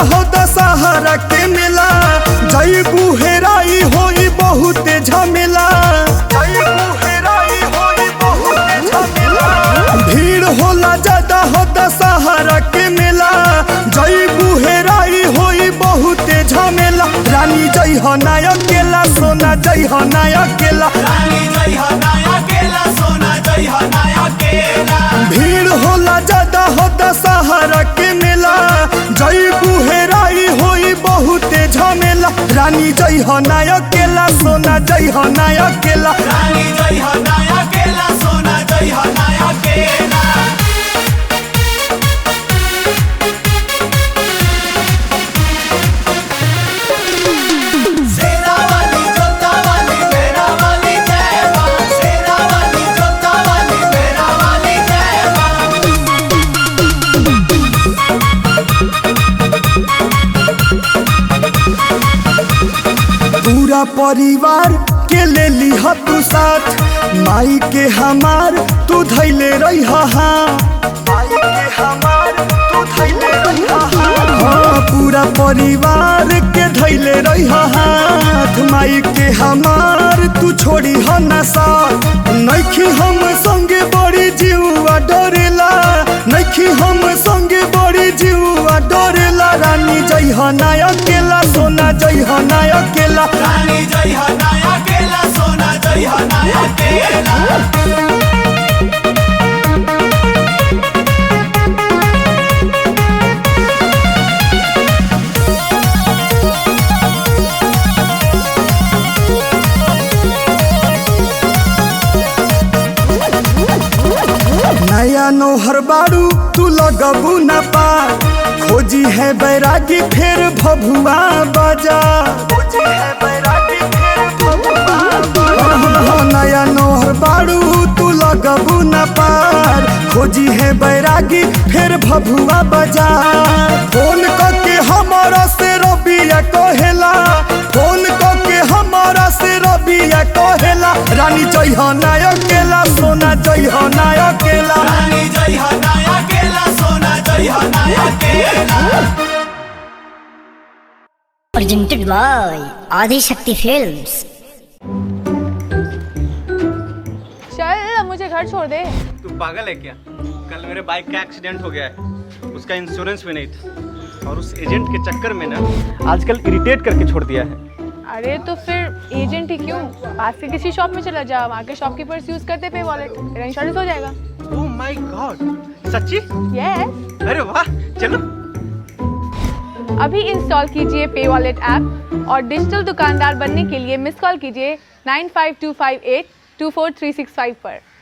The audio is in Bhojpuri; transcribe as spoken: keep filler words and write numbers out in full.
हो दशहरा के मेला जईबू हेराई होई बहुत झमेला भीड़ होला ज्यादा हो दशहरा के मेला जईबू हेराई होई बहुत झमेला रानी जई हो नायक केला सोना जई हो नायक केला भीड़ होला ज्यादा हो दशहरा के मेला जईबू हेराई होई बहुत झमेला रानी जई हो नायक केला सोना जई हो नायक केला पूरा परिवार के ले लिहा तू साथ माई के हमार तू धैले रही माई के हमार तू धैले रही हाँ पूरा परिवार के धैले रही हाथ माई के हमार तू छोड़ी हो ना साथ नइखी हम संगे बड़ी जीवा डरेला नइखी हम संगे बड़ी जीवा डरेला रानी जई हो नायक केला सोना जई हो नायक केला रानी जई हो नायक केला सोना जई हो नायक केला नया नौहर बारू तू लगबू न पार खोजी है बैरागी फिर भभुआ बजा खोजी है बैरागी फिर भभुआ बजा नया नौहर बारू तू लगबू न पार खोजी है बैरागी फिर भभुआ बजा फोन करके हमारा से रबिया कहेला फोन करके हमारा से रबिया कहेला रानी जई हो नायक केला सोना जई हो नायक केला रानी जई हो नायक केला सोना जई हो नायक केला प्रेजेंटेड बाय आदि शक्ति फिल्म्स। चल मुझे घर छोड़ दे। तू पागल है क्या? कल मेरे बाइक का एक्सीडेंट हो गया है, उसका इंश्योरेंस भी नहीं था और उस एजेंट के चक्कर में ना आजकल इरिटेट करके छोड़ दिया है। अरे तो फिर एजेंट ही क्यों, पास के किसी शॉप में चला जा, वहाँ के शॉपकीपर्स यूज करते पे वॉलेट, तेरा इंश्योरेंस हो जाएगा। ओह माय गॉड, सच्ची? यस। अरे वाह, चलो। अभी इंस्टॉल कीजिए पे वॉलेट ऐप और डिजिटल दुकानदार बनने के लिए मिस कॉल कीजिए nine five two five eight two four three six five पर।